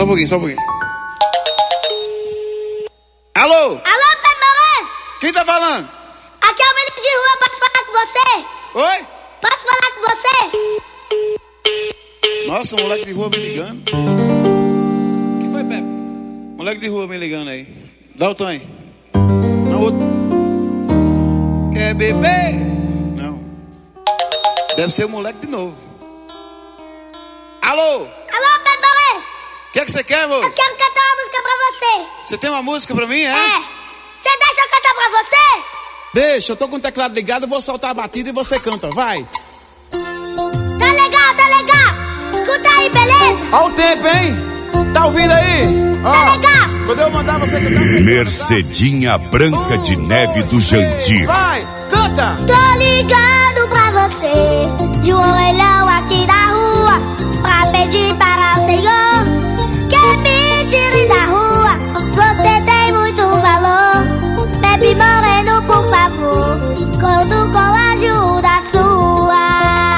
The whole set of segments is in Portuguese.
Só um pouquinho. Alô? Alô, Pepe Moleque? Quem tá falando? Aqui é o menino de rua, posso falar com você? Oi? Posso falar com você? Nossa, o moleque de rua me ligando. O que foi, Pepe? Moleque de rua me ligando aí. Dá o tom aí. Não, outro. Quer beber? Não. Deve ser o moleque de novo. Alô? Alô, Pepe Moleque? O que é que você quer, moço? Eu quero cantar uma música pra você. Você tem uma música pra mim, é? Você deixa eu cantar pra você? Deixa, eu tô com o teclado ligado, eu vou soltar a batida e você canta, vai. Tá legal. Escuta aí, beleza? Ó o tempo, hein? Tá ouvindo aí? Ó, Tá legal. quando eu mandar você cantar, você canta, Mercedinha Branca de Neve do Jandir. vai, canta! Tô ligando pra você de um orelhão aqui da rua pra pedir para o Senhor que me tire da rua. Você tem muito valor, Pepe Moreno, por favor, conto com a ajuda sua.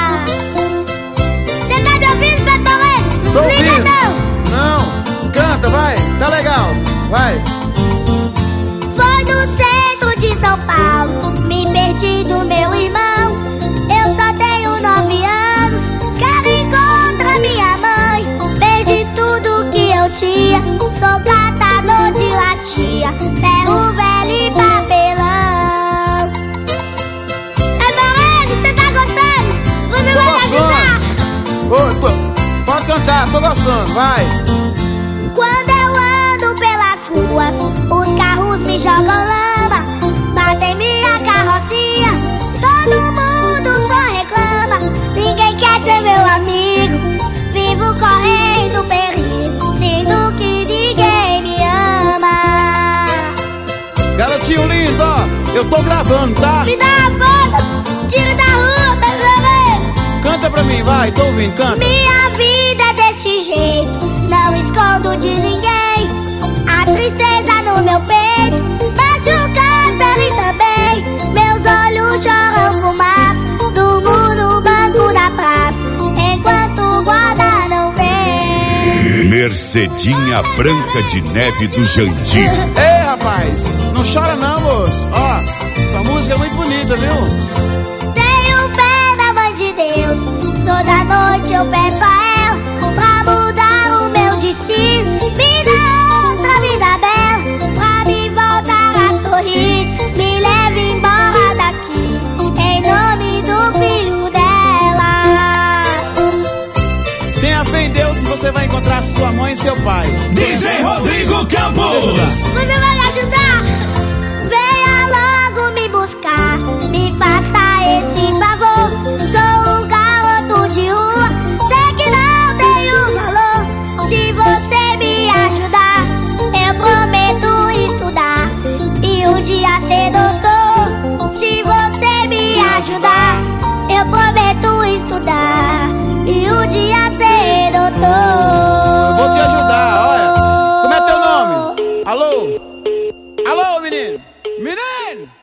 Você tá me ouvindo, Pepe Moreno? Tô Liga ouvindo. não. Não, canta, vai, tá legal, vai. Foi no centro de São Paulo, me perdi do meu irmão. Eu só tenho 9 anos, quero encontrar minha mãe. Perdi tudo que eu tinha, sou catador de latinha, ferro velho e papelão. É Moreno, você tá gostando? Você vai me ajudar? Pode cantar, tô gostando, vai. Quando eu ando pelas ruas, os carros me jogam lama, batem minha carrocinha, todo mundo só reclama. Ninguém quer ser meu amigo, vivo correndo perigo, sinto que ninguém me ama. Garotinho lindo, ó, eu tô gravando, tá? Me dá a foto, tira da rua, bebê. Canta pra mim, vai, tô ouvindo, canta. Minha vida é desse jeito, não escondo de ninguém. A tristeza no meu peito, machuca a pele também. Meus olhos choram fumaça, durmo no banco da praça, enquanto o guarda não vem. Mercedinha Branca de Neve do Jandir. Ei, rapaz, não chora não, moço. Ó, tua música é muito bonita, viu? Tenho fé na mãe de Deus, toda noite eu peço a ela pra mudar o meu destino, me dá outra vida bela, pra me voltar a sorrir, me leve embora daqui, em nome do filho dela. Tenha fé em Deus e você vai encontrar sua mãe e seu pai. DJ Rodrigo Campos. Você vai